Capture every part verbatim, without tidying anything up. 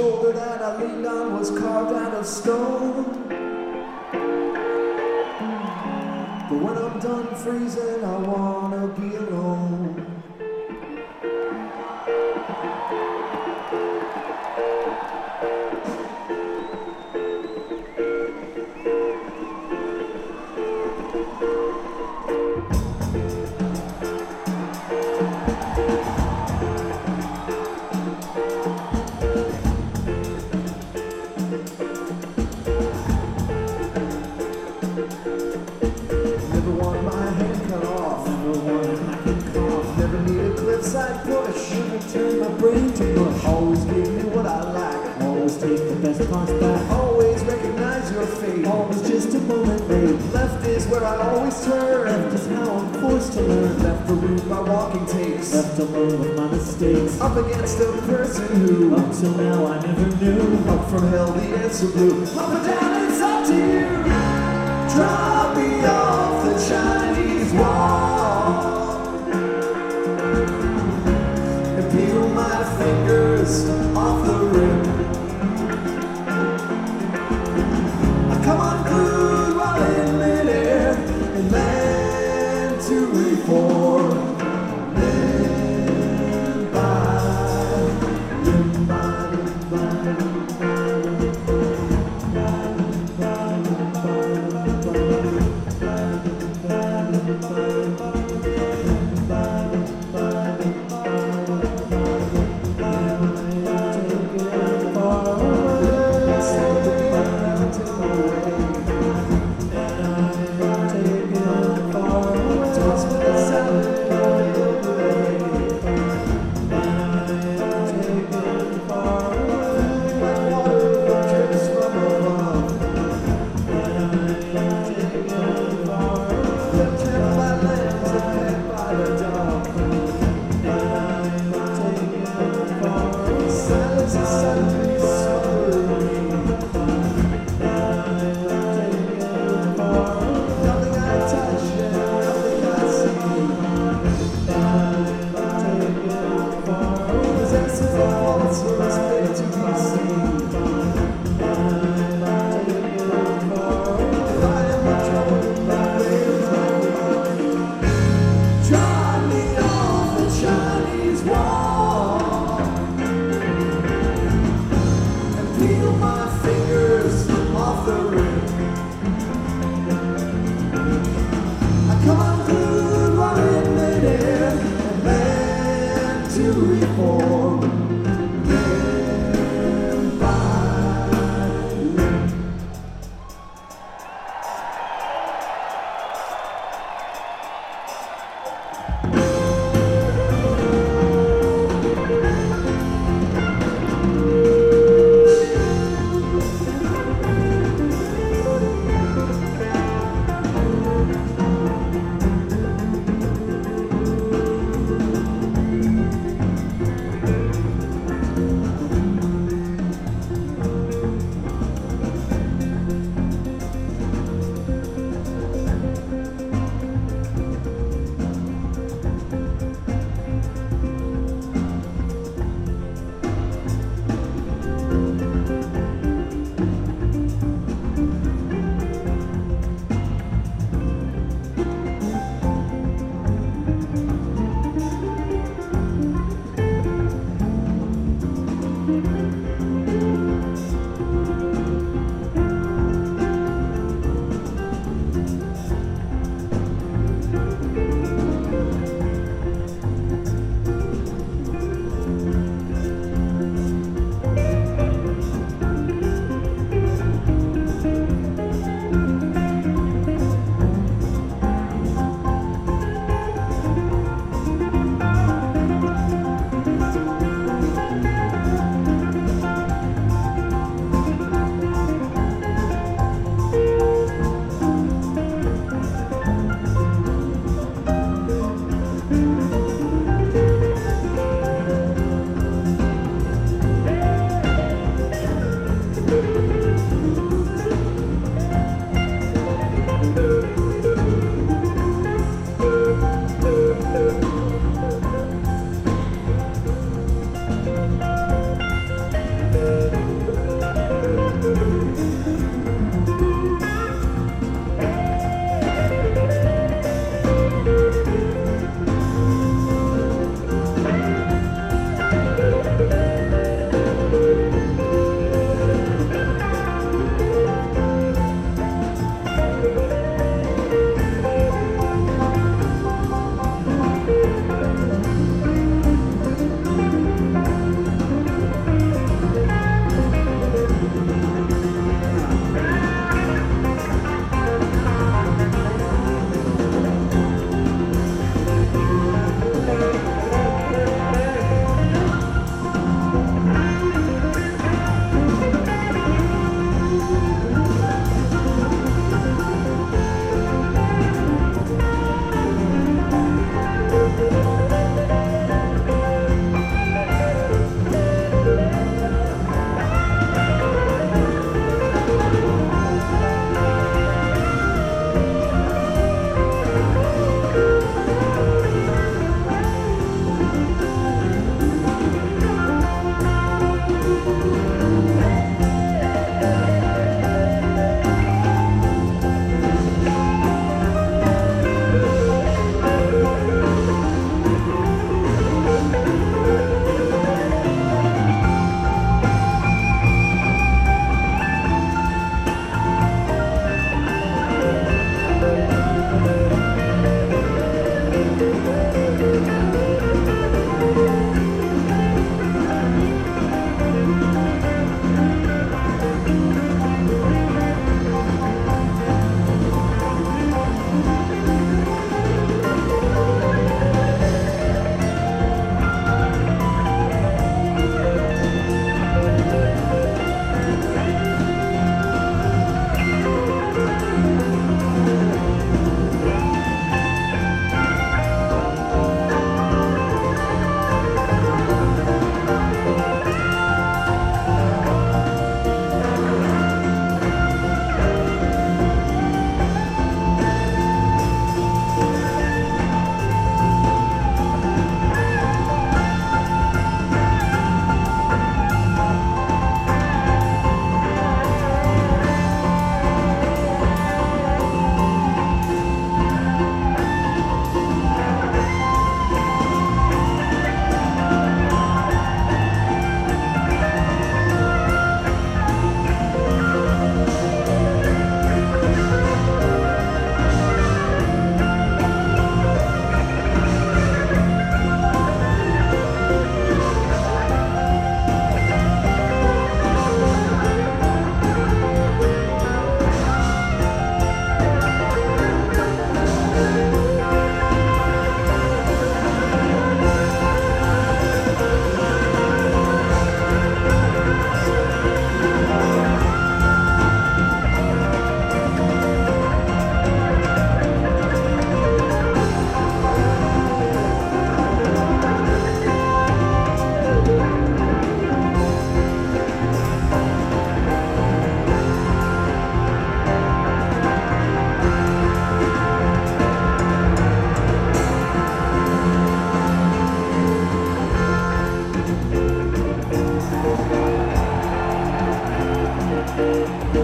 shoulder that I leaned on was carved out of stone. But when I'm done freezing, I wanna be alone. Side push, never turn my brain to mush. Always give me what I like, always take the best parts back. Always recognize your fate, always just a moment late. Left is where I always turn, left is how I'm forced to learn. Left the route my walking takes, left alone with my mistakes. Up against a person who, up till now I never knew. Up from hell the answer blew. Up or down, it's up to you. Drop me off the Chinese wall. Peel my fingers off the rim. I come unglued while in midair and land to reform. Limb by limb by limb by limb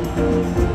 Thank